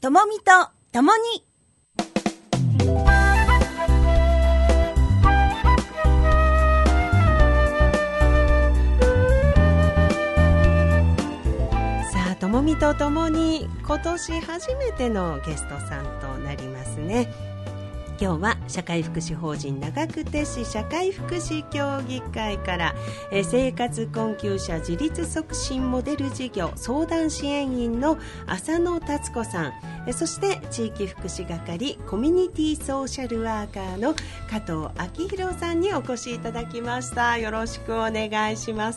ともみとともに。さあ、ともみとともに今年初めてのゲストさんとなりますね。今日は社会福祉法人長久手市社会福祉協議会から生活困窮者自立促進モデル事業相談支援員の浅野達子さん、そして地域福祉係コミュニティソーシャルワーカーの加藤明宏さんにお越しいただきました。よろしくお願いします。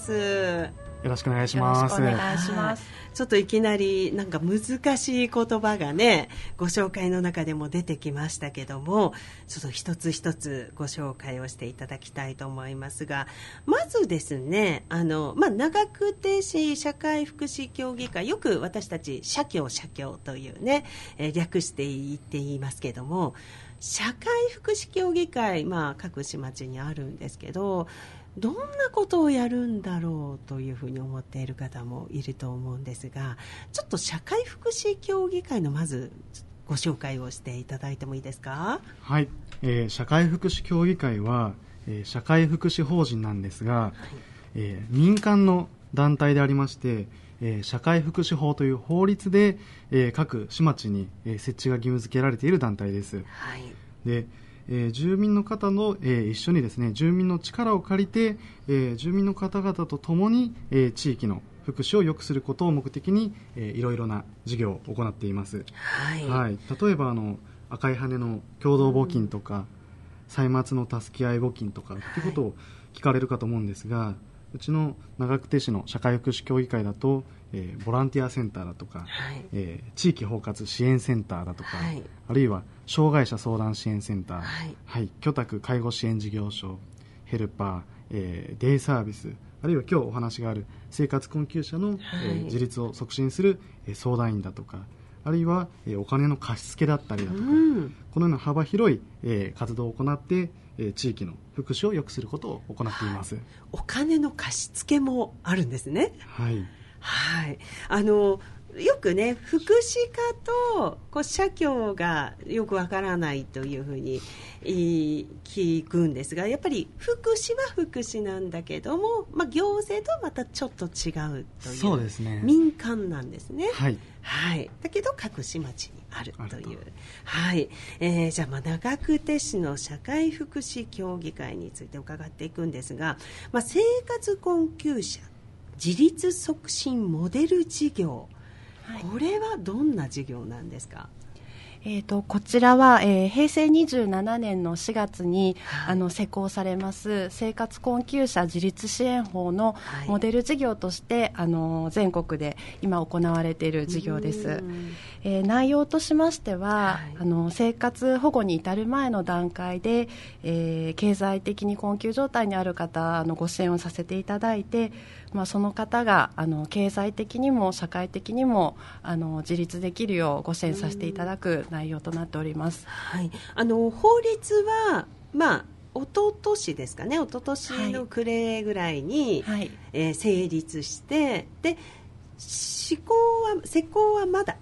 よろしくお願いします。 よろしくお願いします。ちょっといきなりなんか難しい言葉がね、ご紹介の中でも出てきましたけども、ちょっと一つ一つご紹介をしていただきたいと思いますが、まずですね、長久手市社会福祉協議会、よく私たち社協というね、略して言って言いますけども、社会福祉協議会、各市町にあるんですけど、どんなことをやるんだろうというふうに思っている方もいると思うんですが、ちょっと社会福祉協議会のまずご紹介をしていただいてもいいですか？ はい、社会福祉協議会は、社会福祉法人なんですが、はい、民間の団体でありまして、社会福祉法という法律で、各市町に、設置が義務付けられている団体です。はい、で住民の方の、一緒にですね、住民の力を借りて、住民の方々と共に、地域の福祉を良くすることを目的に、いろいろな事業を行っています。はいはい、例えば赤い羽の共同募金とか、歳末の助け合い募金とかっていうことを聞かれるかと思うんですが、うちの長久手市の社会福祉協議会だと、ボランティアセンターだとか、はい、地域包括支援センターだとか、はい、あるいは障害者相談支援センター、はいはい、居宅介護支援事業所、ヘルパー、デイサービス、あるいは今日お話がある生活困窮者の、自立を促進する、相談員だとか、あるいは、お金の貸し付けだったりだとか、このような幅広い、活動を行って、地域の福祉を良くすることを行っています。はい、 お金の貸し付けもあるんですね。 はいはい、よくね、福祉課と社協がよくわからないというふうに聞くんですが、やっぱり福祉は福祉なんだけども、行政とはまたちょっと違うという、 そうですね、 民間なんですね。 はいはい、だけど各市町にあるという。はい、じゃあ長久手市の社会福祉協議会について伺っていくんですが、生活困窮者自立促進モデル事業、はい、これはどんな事業なんですか？ こちらは、平成27年の4月に、はい、施行されます生活困窮者自立支援法のモデル事業として、はい、全国で今行われている事業です。内容としましては、はい、生活保護に至る前の段階で、経済的に困窮状態にある方のご支援をさせていただいて、その方が経済的にも社会的にも自立できるようご支援させていただく内容となっております。 はい、法律は一昨年ですかね、一昨年の暮れぐらいに、はい成立して、で施行はまだ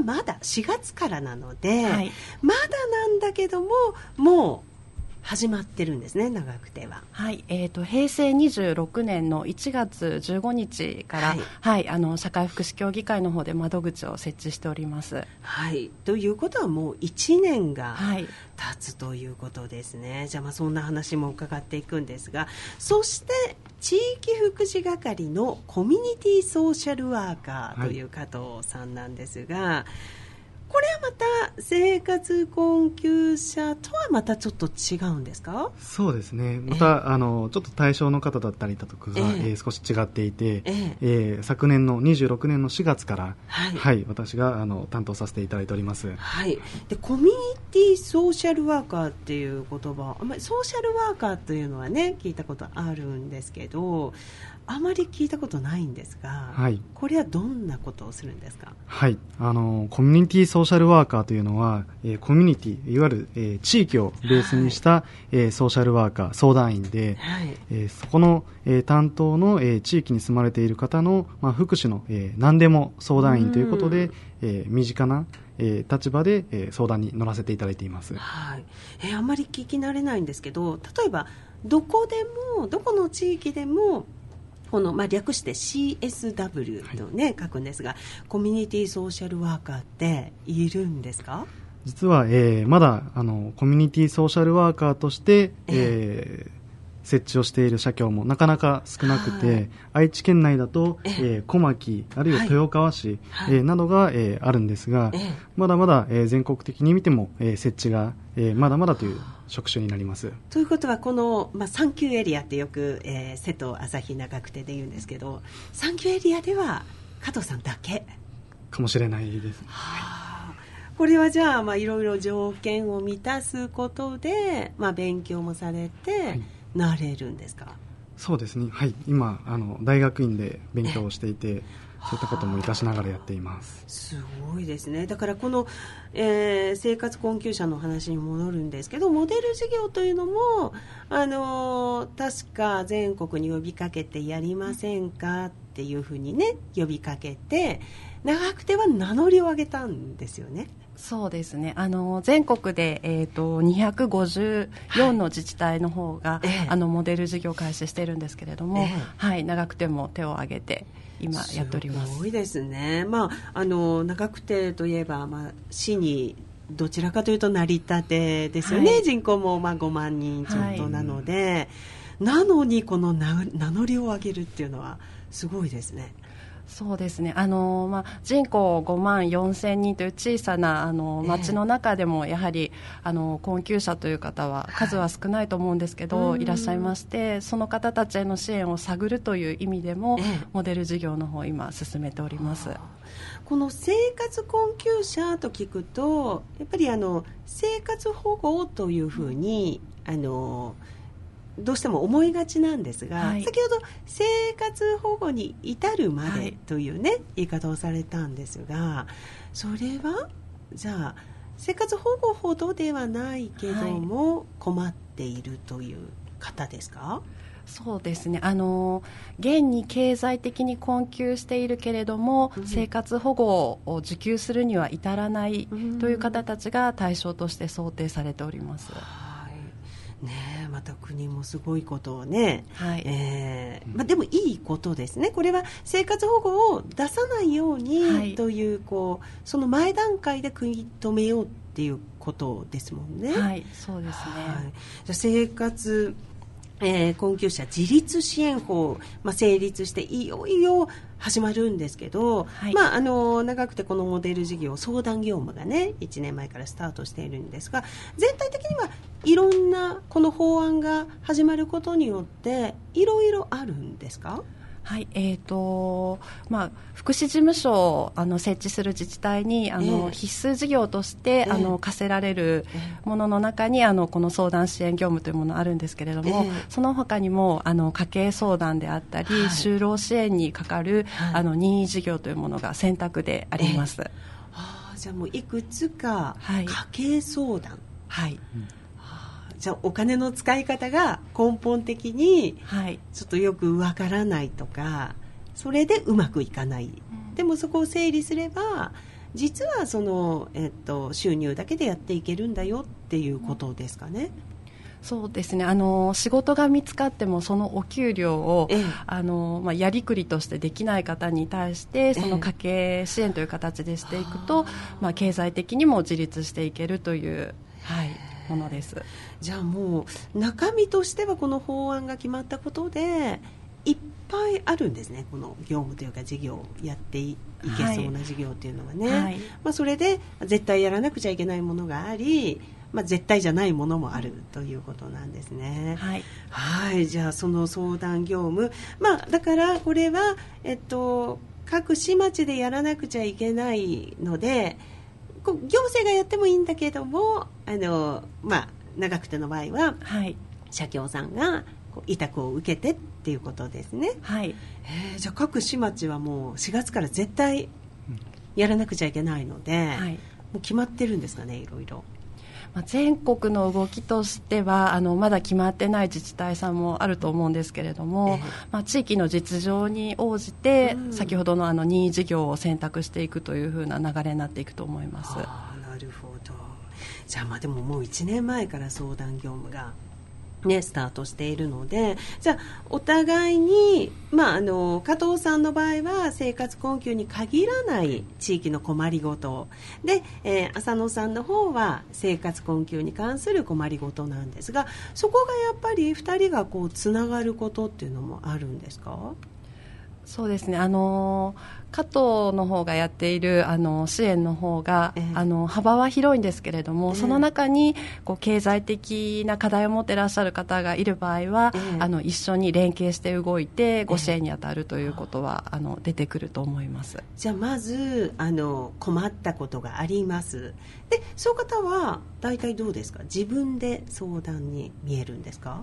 4月からなので、はい、まだなんだけどももう始まってるんですね、長久手は。 はい、平成26年の1月15日から、はいはい、社会福祉協議会の方で窓口を設置しております。 はい、ということはもう1年が経つということですね。はい、じゃあそんな話も伺っていくんですが、そして地域福祉係のコミュニティソーシャルワーカーという加藤さんなんですが、はい、これはまた生活困窮者とはまたちょっと違うんですか？ そうですね、またちょっと対象の方だったりだとかが、少し違っていて、昨年の26年の4月から、はいはい、私が担当させていただいております。 はい、でコミュニティソーシャルワーカーっていう言葉、ソーシャルワーカーというのはね聞いたことあるんですけど、あまり聞いたことないんですが、はい、これはどんなことをするんですか？ はい、コミュニティソーシャルワーカーというのは、コミュニティ、いわゆる、地域をベースにした、ソーシャルワーカー、相談員で、はいそこの、担当の、地域に住まれている方の、福祉の、何でも相談員ということで、身近な、 立場で、相談に乗らせていただいています。 はい。あんまり聞き慣れないんですけど、例えばどこの地域でもこの、略して CSW とね、書くんですが、コミュニティソーシャルワーカーっているんですか？ 実は、まだコミュニティソーシャルワーカーとして、設置をしている社協もなかなか少なくて、愛知県内だと、小牧あるいは豊川市、などが、あるんですが、まだまだ、全国的に見ても、設置が、まだまだという職種になります。 ということはこの、3級エリアってよく、瀬戸朝日長久手で言うんですけど、3級エリアでは加藤さんだけかもしれないです。 これはじゃあ、いろいろ条件を満たすことで、勉強もされて、なれるんですか？ そうですね、はい、今大学院で勉強をしていて、そういったことも活かしながらやっています。 すごいですね。だからこの、生活困窮者の話に戻るんですけど、モデル事業というのも確か全国に呼びかけてやりませんかっていうふうにね、呼びかけて、長久手は名乗りを上げたんですよね。 そうですね、全国で、254の自治体の方が、モデル事業を開始しているんですけれども、長久手も手を挙げて今やっております。 すごいですね。長久手といえば、市にどちらかというと成り立てですよね、人口も5万人ちょっとなので、なのにこの名乗りを上げるっていうのはすごいですね。 そうですね、人口5万4千人という小さな町の中でもやはり困窮者という方は数は少ないと思うんですけど、いらっしゃいまして、その方たちへの支援を探るという意味でも、モデル事業の方今進めております。 この生活困窮者と聞くと、やっぱり生活保護というふうにどうしても思いがちなんですが、先ほど生活保護に至るまでというね、言い方をされたんですが、それはじゃあ生活保護ほどではないけども、困っているという方ですか？ そうですね、現に経済的に困窮しているけれども、生活保護を受給するには至らないという方たちが対象として想定されております。 ね、また国もすごいことをね、でもいいことですね。これは生活保護を出さないようにという、その前段階で食い止めようっていうことですもんね。 そうですね。 じゃあ生活困窮者自立支援法、成立していよいよ始まるんですけど、長くてこのモデル事業相談業務がね1年前からスタートしているんですが、全体的にはいろんなこの法案が始まることによっていろいろあるんですか？福祉事務所を設置する自治体に必須事業として課せられるものの中にこの相談支援業務というものがあるんですけれども、その他にも家計相談であったり、就労支援にかかる任意事業というものが選択であります。 じゃあもういくつか家計相談、じゃあお金の使い方が根本的にちょっとよくわからないとか、それでうまくいかない、でもそこを整理すれば実はその、収入だけでやっていけるんだよっていうことですかね。 そうですね、仕事が見つかってもそのお給料を、やりくりとしてできない方に対してその家計支援という形でしていくと、経済的にも自立していけるという、ものです。 じゃあもう中身としてはこの法案が決まったことでいっぱいあるんですね。この業務というか事業をやっていけそうな事業っていうのはね、それで絶対やらなくちゃいけないものがあり、絶対じゃないものもあるということなんですね。じゃあその相談業務、だからこれは、各市町でやらなくちゃいけないので行政がやってもいいんだけども、長久手の場合は、社協さんが委託を受けてっていうことですね。じゃあ各市町はもう4月から絶対やらなくちゃいけないので、もう決まってるんですかね、いろいろ。 全国の動きとしてはまだ決まってない自治体さんもあると思うんですけれども、地域の実情に応じて、先ほどの任意事業を選択していくというふうな流れになっていくと思います。 なるほど。じゃあでももう1年前から相談業務がスタートしているので、じゃあお互いに、加藤さんの場合は生活困窮に限らない地域の困りごとで、浅野さんの方は生活困窮に関する困りごとなんですが、そこがやっぱり2人がつながることっていうのもあるんですか？ そうですね、加藤の方がやっている支援の方が、幅は広いんですけれども、その中に経済的な課題を持っていらっしゃる方がいる場合は、一緒に連携して動いてご支援に当たるということは、出てくると思います。 じゃあまず困ったことがあります。でそういう方は大体どうですか？自分で相談に見えるんですか？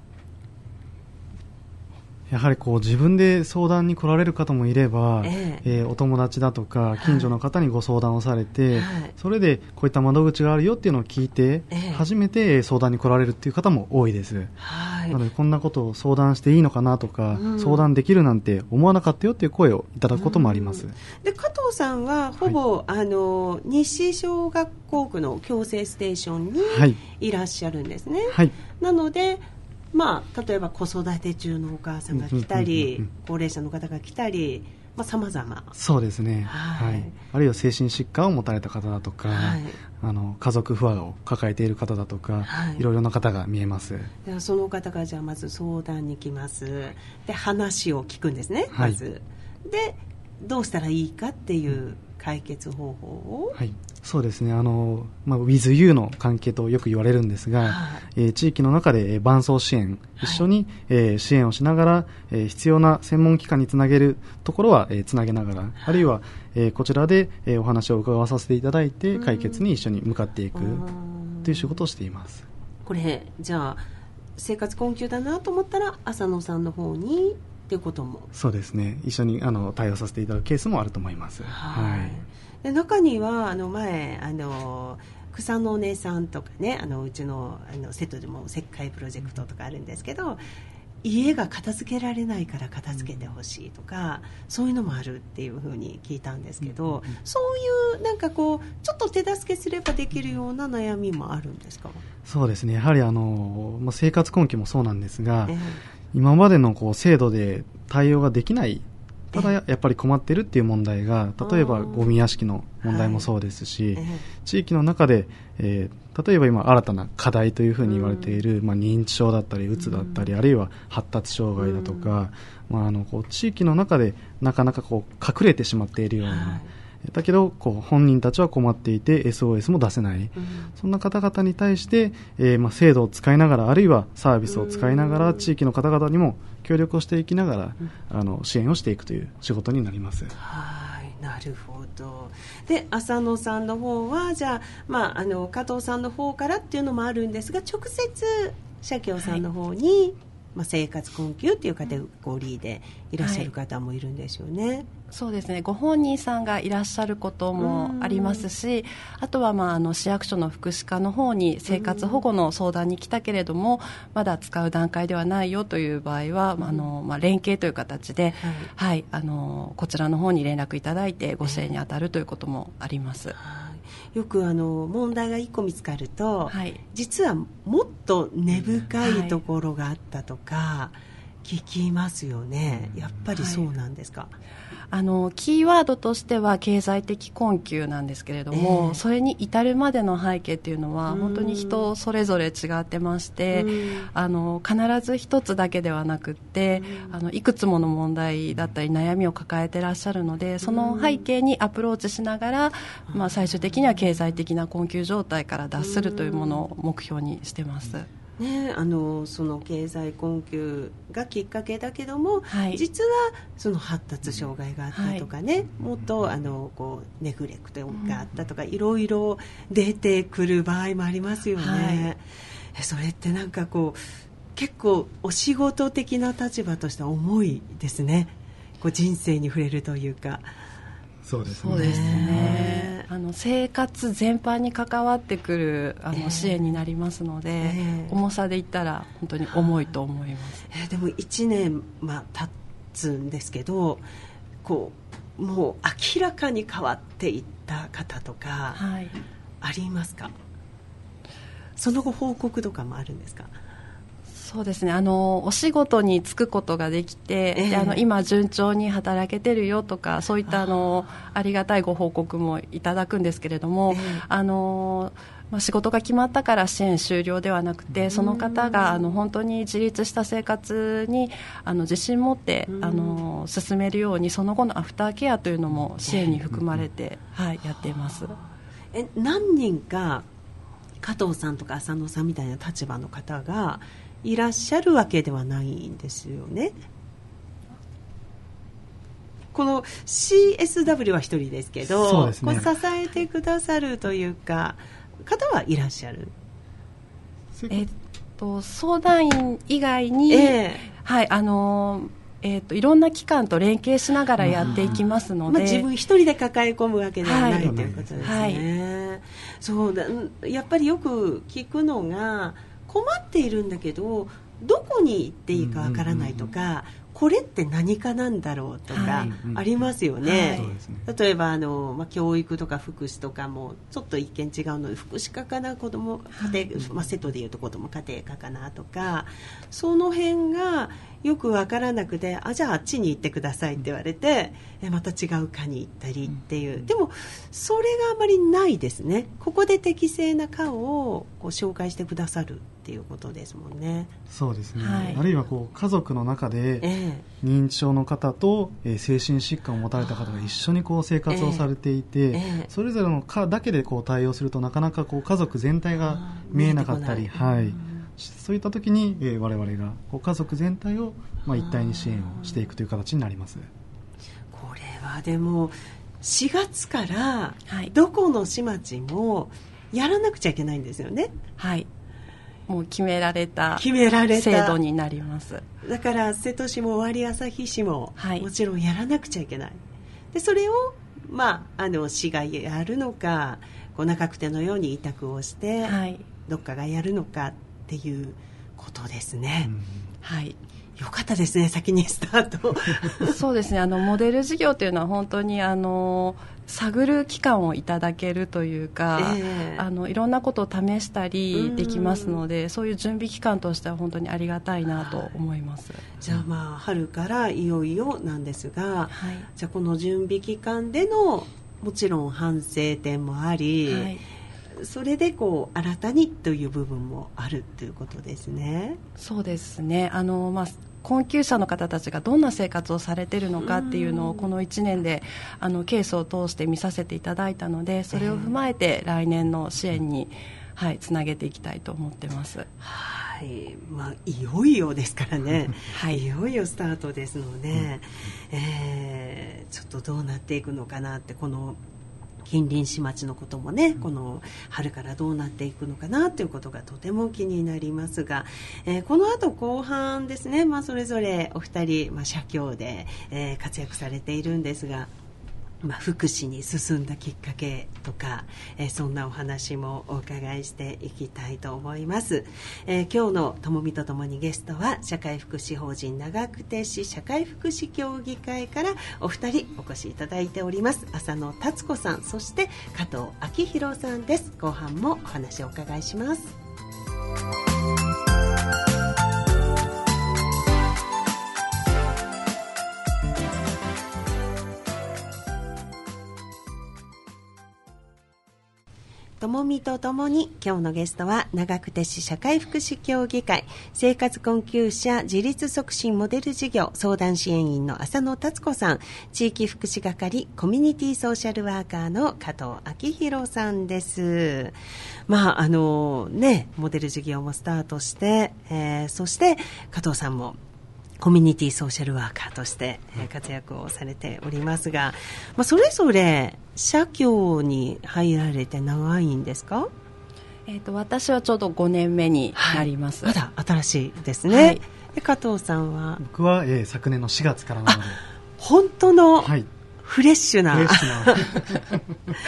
やはり自分で相談に来られる方もいれば、お友達だとか近所の方にご相談をされて、それでこういった窓口があるよっていうのを聞いて、初めて相談に来られるっていう方も多いです。なのでこんなことを相談していいのかなとか、相談できるなんて思わなかったよっていう声をいただくこともあります。 で加藤さんはほぼ、西小学校区の共生ステーションにいらっしゃるんですね。なので例えば子育て中のお母さんが来たり、高齢者の方が来たり、様々。 そうですね、あるいは精神疾患を持たれた方だとか、家族不和を抱えている方だとか、いろいろな方が見えます。 でその方がじゃあまず相談に来ます。で話を聞くんですね、まず。でどうしたらいいかっていう解決方法を、 そうですね、with you の関係とよく言われるんですが、地域の中で伴走支援、一緒に、支援をしながら、必要な専門機関につなげるところは、つなげながら、あるいは、こちらで、お話を伺わさせていただいて、解決に一緒に向かっていくという仕事をしています。 これじゃあ生活困窮だなと思ったら浅野さんの方にっていうことも。そうですね、 一緒に対応させていただくケースもあると思います。 で中には前草のお姉さんとかね、うちの瀬戸でも石灰プロジェクトとかあるんですけど、家が片付けられないから片付けてほしいとか、そういうのもあるっていうふうに聞いたんですけど、そういうなんかちょっと手助けすればできるような悩みもあるんですか？ そうですね、やはり生活困窮もそうなんですが、今までの制度で対応ができない、ただやっぱり困っているっていう問題が、例えばゴミ屋敷の問題もそうですし、地域の中で、例えば今新たな課題というふうに言われている、認知症だったりうつだったり、あるいは発達障害だとか、地域の中でなかなか隠れてしまっているような、だけど本人たちは困っていて SOS も出せない、そんな方々に対して、制度を使いながら、あるいはサービスを使いながら、地域の方々にも協力をしていきながら、支援をしていくという仕事になります。 なるほど。で浅野さんの方はじゃあ、加藤さんの方からっていうのもあるんですが、直接社協さんの方に、生活困窮っていうカテゴリーでいらっしゃる方もいるんですよね。 そうですね、ご本人さんがいらっしゃることもありますし、あとは市役所の福祉課の方に生活保護の相談に来たけれども、まだ使う段階ではないよという場合は、連携という形で、こちらの方に連絡いただいてご支援に当たるということもあります。 よく問題が1個見つかると、実はもっと根深いところがあったとか聞きますよね。やっぱりそうなんですか？ キーワードとしては経済的困窮なんですけれども、それに至るまでの背景っていうのは本当に人それぞれ違ってまして、必ず一つだけではなくって、いくつもの問題だったり悩みを抱えてらっしゃるので、その背景にアプローチしながら、最終的には経済的な困窮状態から脱するというものを目標にしてます。 その経済困窮がきっかけだけども、実はその発達障害があったとかね、もっとネグレクトがあったとか、いろいろ出てくる場合もありますよね。それってなんか結構お仕事的な立場としては重いですね。人生に触れるというか。 そうですね。 生活全般に関わってくる支援になりますので、重さで言ったら本当に重いと思います。 でも1年、経つんですけど、こうもう明らかに変わっていった方とか、ありますか？その後報告とかもあるんですか？ そうですね、お仕事に就くことができて、今順調に働けてるよとか、そういったありがたいご報告もいただくんですけれども、仕事が決まったから支援終了ではなくて、その方が本当に自立した生活に自信持って進めるように、その後のアフターケアというのも支援に含まれて、やっています。 何人か加藤さんとか浅野さんみたいな立場の方がいらっしゃるわけではないんですよね。この CSW は一人ですけど、 そうですね、 こう支えてくださるというか方はいらっしゃる？ 相談員以外に、いろんな機関と連携しながらやっていきますので、 自分一人で抱え込むわけではない、ということですね。そうだ、やっぱりよく聞くのが、困っているんだけどどこに行っていいかわからないとか、これって何かなんだろうとかありますよね。例えば教育とか福祉とかもちょっと一見違うので、福祉課かな、子ども家庭、セットでいうと子ども家庭科かなとか、その辺がよくわからなくて、じゃああっちに行ってくださいって言われて、また違う科に行ったりっていう、でもそれがあまりないですね。ここで適正な科をこう紹介してくださるっていうことですもんね。 そうですね、あるいは家族の中で認知症の方と精神疾患を持たれた方が一緒に生活をされていて、それぞれの科だけで対応するとなかなか家族全体が見えなかったり、そういった時に我々が家族全体を一体に支援をしていくという形になります。 これはでも4月からどこの市町もやらなくちゃいけないんですよね。 もう決められた制度になります。 だから瀬戸市も尾張旭市ももちろんやらなくちゃいけない。でそれを市がやるのか、中久手のように委託をして、どっかがやるのかっていうことですね。よかったですね、先にスタート。 そうですね、モデル事業というのは本当に探る期間をいただけるというか、いろんなことを試したりできますので、そういう準備期間としては本当にありがたいなと思います。 じゃあ春からいよいよなんですが、じゃあこの準備期間でのもちろん反省点もあり、それで新たにという部分もあるということですね。 そうですね、困窮者の方たちがどんな生活をされているのかっていうのをこの1年でケースを通して見させていただいたので、それを踏まえて来年の支援に、つなげていきたいと思ってます。 いよいよですからね、いよいよスタートですので、ちょっとどうなっていくのかなって、この近隣市町のこともね、この春からどうなっていくのかなということがとても気になりますが、この後後半ですね、それぞれお二人、社協で、活躍されているんですが、福祉に進んだきっかけとか、そんなお話もお伺いしていきたいと思います。今日のともみとともにゲストは社会福祉法人長久手市社会福祉協議会からお二人お越しいただいております。浅野達子さん、そして加藤昭弘さんです。後半もお話をお伺いします。ともみとともに、今日のゲストは長久手市社会福祉協議会生活困窮者自立促進モデル事業相談支援員の浅野達子さん、地域福祉係コミュニティソーシャルワーカーの加藤昭弘さんです。モデル事業もスタートして、そして加藤さんもコミュニティソーシャルワーカーとして活躍をされておりますが、それぞれ社協に入られて長いんですか？ 私はちょうど5年目になります。 まだ新しいですね。で加藤さんは？ 僕は、昨年の4月からなので、 本当のフレッシュな、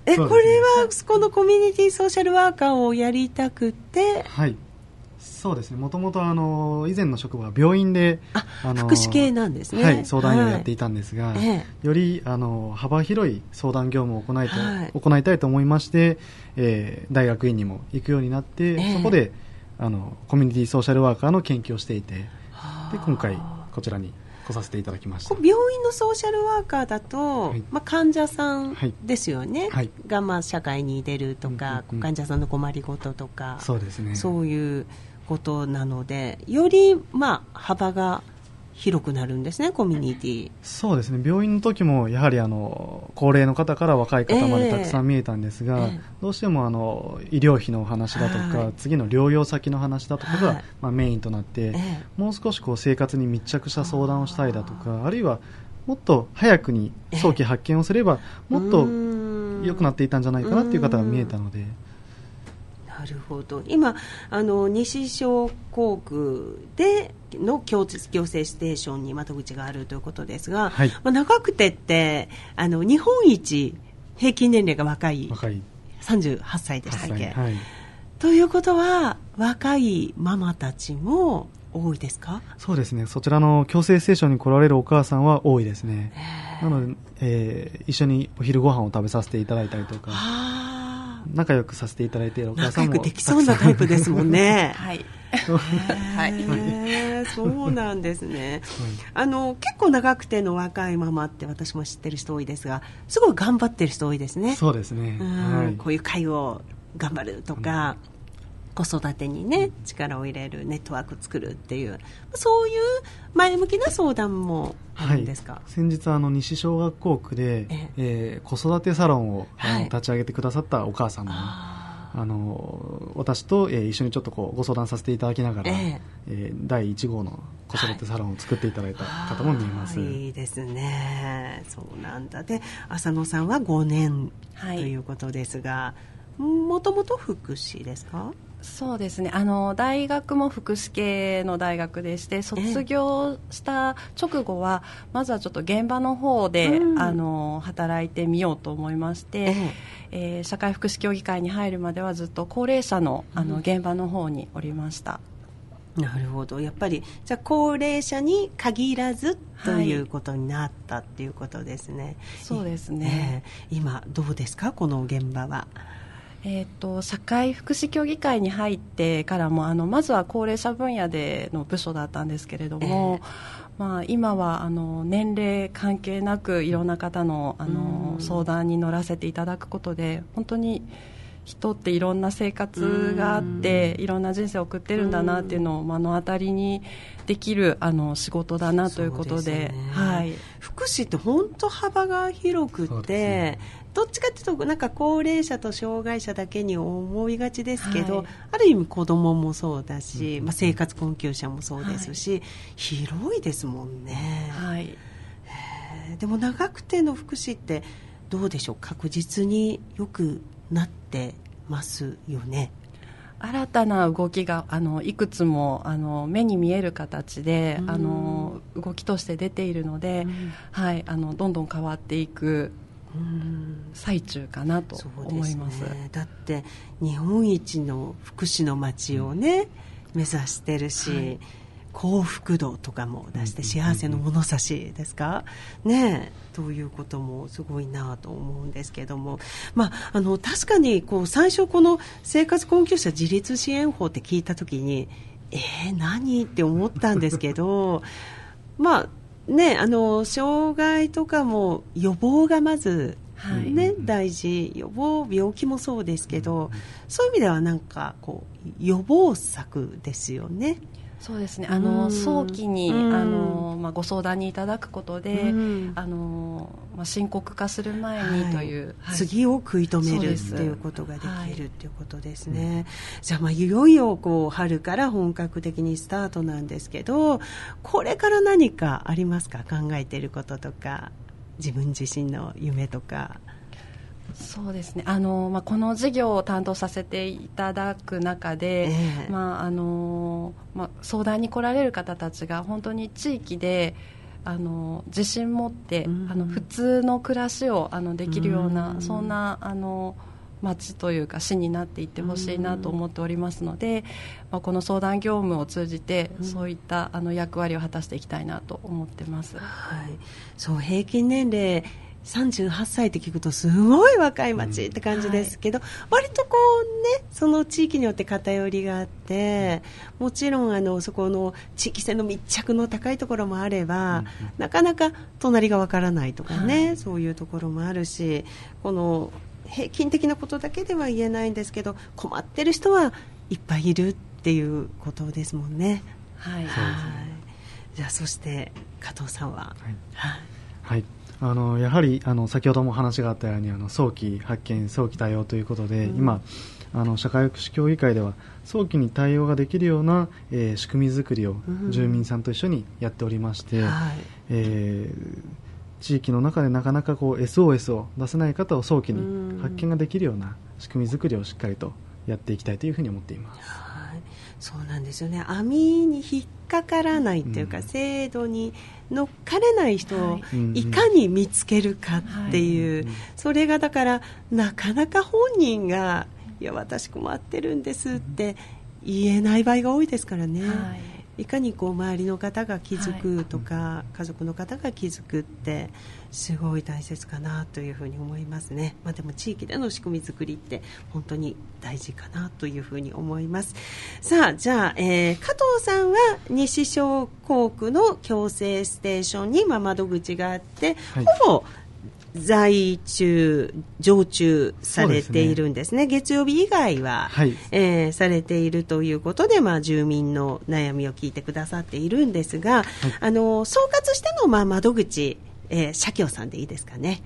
これはこのコミュニティソーシャルワーカーをやりたくて。 はい、そうですね。もともと以前の職場は病院で福祉系なんですね。 はい、相談員をやっていたんですが、より幅広い相談業務を行いたいと思いまして、大学院にも行くようになって、そこでコミュニティソーシャルワーカーの研究をしていて、で今回こちらに来させていただきました。 病院のソーシャルワーカーだと、はい、患者さんですよね、はい、が社会に出るとか、患者さんの困りごととか、 そうですね、 そういうことなので、より幅が広くなるんですね、コミュニティ。 そうですね。病院の時もやはり高齢の方から若い方までたくさん見えたんですが、どうしても医療費の話だとか、次の療養先の話だとかが、メインとなって、もう少し生活に密着した相談をしたいだとか、あるいはもっと早くに早期発見をすれば、もっと良くなっていたんじゃないかなっていう方が見えたので。 なるほど。今西小工区での行政ステーションに窓口があるということですが、はい、長久手って日本一平均年齢が若い38歳でしたっけ、はい、ということは若いママたちも多いですか？ そうですね。そちらの共生ステーションに来られるお母さんは多いですね。なので、一緒にお昼ご飯を食べさせていただいたりとか、仲良くさせていただいているお母さんも仲良くできそうなタイプですもんね。 はいそうなんですね。結構長くての若いママって私も知ってる人多いですが、すごい頑張ってる人多いですね。 そうですね、はい、 こういう介護を頑張るとか、子育てにね力を入れるネットワーク作るっていう、そういう前向きな相談もあるんですか？はい、 先日西小学校区で、子育てサロンを立ち上げてくださったお母さんも、私と、一緒にちょっとご相談させていただきながら、第1号の子育てサロンを作っていただいた方も見えます。 いいですね。そうなんだ。で、浅野さんは5年ということですが、もともと福祉ですか？ そうですね。大学も福祉系の大学でして、卒業した直後はまずはちょっと現場の方で、働いてみようと思いまして、社会福祉協議会に入るまではずっと高齢者の、現場の方におりました。 なるほど。やっぱりじゃあ高齢者に限らずということになったっていうことですね。 そうですね。 今どうですか、この現場は？ 社会福祉協議会に入ってからもまずは高齢者分野での部署だったんですけれども、今は年齢関係なくいろんな方の、相談に乗らせていただくことで、本当に人っていろんな生活があっていろんな人生を送ってるんだなっていうのを目の当たりにできる仕事だなということで、はい、 福祉って本当幅が広くて、どっちかというとなんか高齢者と障害者だけに思いがちですけど、ある意味子供もそうだし、生活困窮者もそうですし、広いですもんね。 はい、 でも長久手の福祉ってどうでしょう、確実に良くなってますよね。 新たな動きがいくつも目に見える形で動きとして出ているので、はい、どんどん変わっていく最中かなと思います。 そうですね。だって日本一の福祉の街をね、目指してるし、幸福度とかも出して幸せの物差しですかね、ということもすごいなと思うんですけども、確かに最初この生活困窮者自立支援法って聞いたときに何って思ったんですけど障害とかも予防がまず大事、予防、病気もそうですけど、そういう意味ではなんか予防策ですよね。 そうですね。早期にご相談にいただくことで、深刻化する前にという、 次を食い止めるっていうことができるっていうことですね。じゃあいよいよ春から本格的にスタートなんですけど、これから何かありますか？考えていることとか、自分自身の夢とか。 そうですね。この事業を担当させていただく中で、相談に来られる方たちが本当に地域で自信持って、普通の暮らしをできるような、そんな町というか市になっていってほしいなと思っておりますので、この相談業務を通じてそういった役割を果たしていきたいなと思ってます。 はい、そう、平均年齢38歳って聞くとすごい若い町って感じですけど、割とこうね、その地域によって偏りがあって、もちろんそこの地域性の密着の高いところもあれば、なかなか隣がわからないとかね、そういうところもあるし、この平均的なことだけでは言えないんですけど、困ってる人はいっぱいいるっていうことですもんね。はい、じゃあそして加藤さんは。 はい、やはり先ほども話があったように早期発見、早期対応ということで、今社会福祉協議会では早期に対応ができるような、仕組み作りを住民さんと一緒にやっておりまして、地域の中でなかなかSOS を出せない方を早期に発見ができるような仕組み作りをしっかりとやっていきたいというふうに思っています。 そうなんですよね。網に引っかからないというか、制度に乗っかれない人をいかに見つけるかっていう、それがだからなかなか本人がいや私困ってるんですって言えない場合が多いですからね。いかに周りの方が気づくとか、家族の方が気づくってすごい大切かなというふうに思いますね。でも地域での仕組み作りって本当に大事かなというふうに思います。さあ、じゃあ、加藤さんは西小校区の共生ステーションに窓口があって、ほぼ在中常駐されているんですね。月曜日以外は、されているということで、住民の悩みを聞いてくださっているんですが、総括しての窓口、社協さんでいいですかね。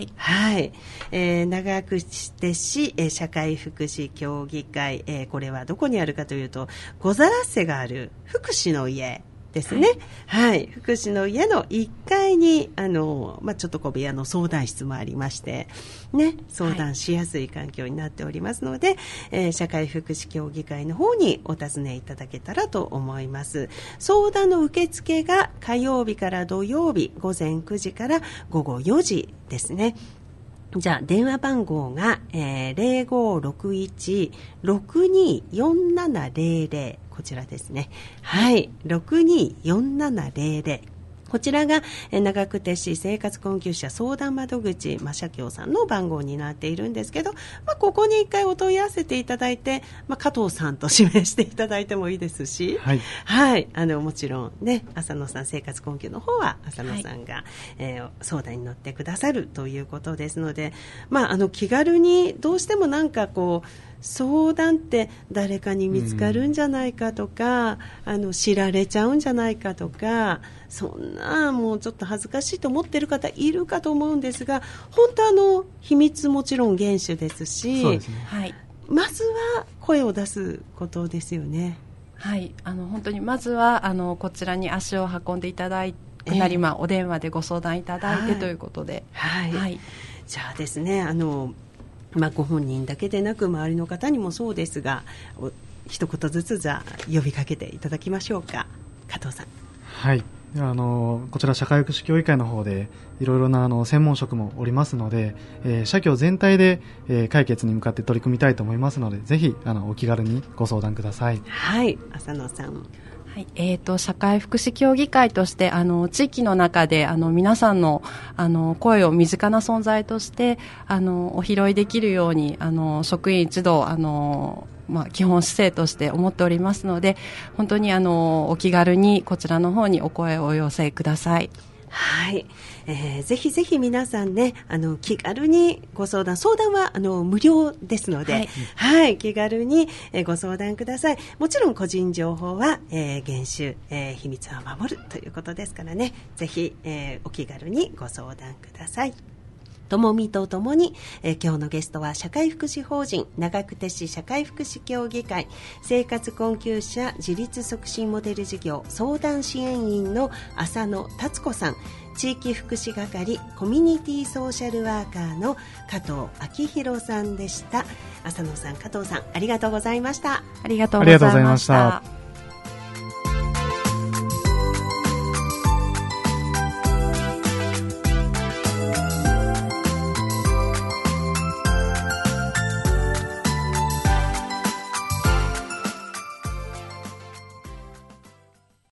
長久手市、社会福祉協議会、これはどこにあるかというと、小皿瀬がある福祉の家ですね。福祉の家の1階にちょっと小部屋の相談室もありましてね、相談しやすい環境になっておりますので、社会福祉協議会の方にお尋ねいただけたらと思います。相談の受付が火曜日から土曜日午前9時から午後4時ですね。じゃあ電話番号が、0561-624700、こちらですね。624700。こちらが長久手市生活困窮者相談窓口、社協さんの番号になっているんですけど、ここに一回お問い合わせていただいて、加藤さんと指名していただいてもいいですし、もちろんね、浅野さん、生活困窮の方は浅野さんが、相談に乗ってくださるということですので、気軽にどうしても相談って誰かに見つかるんじゃないかとか、知られちゃうんじゃないかとか、そんなもうちょっと恥ずかしいと思っている方いるかと思うんですが、本当秘密もちろん厳守ですし、そうですね、まずは声を出すことですよね。 本当にまずはこちらに足を運んでいただいて、お電話でご相談いただいてということで、 じゃあですね、ご本人だけでなく周りの方にもそうですが、一言ずつ呼びかけていただきましょうか。加藤さん。 こちら社会福祉協議会の方でいろいろな専門職もおりますので、社協全体で、解決に向かって取り組みたいと思いますので、ぜひお気軽にご相談ください。 浅野さん。 社会福祉協議会として地域の中で皆さんの声を身近な存在としてお拾いできるように職員一同基本姿勢として思っておりますので、本当にお気軽にこちらの方にお声をお寄せください。 ぜひぜひ皆さんね、気軽にご相談は無料ですので、気軽にご相談ください。もちろん個人情報は厳守、秘密は守るということですからね、ぜひお気軽にご相談ください。ともみとともに、今日のゲストは社会福祉法人長久手市社会福祉協議会生活困窮者自立促進モデル事業相談支援員の浅野達子さん、地域福祉係コミュニティソーシャルワーカーの加藤明宏さんでした。浅野さん、加藤さん、ありがとうございました。 ありがとうございました。